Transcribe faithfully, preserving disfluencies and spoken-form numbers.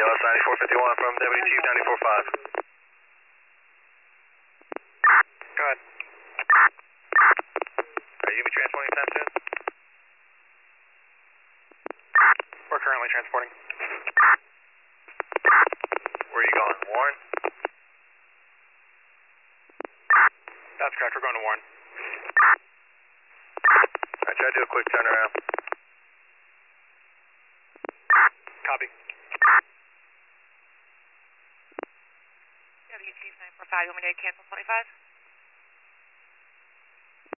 S ninety-four fifty-one from Deputy Chief ninety-four five. Go ahead. Are you going to be transporting anytime soon? We're currently transporting. Where are you going, Warren? That's correct, we're going to Warren. I tried to do a quick turnaround. Copy. Deputy Chief nine four five, you want me to cancel twenty-five?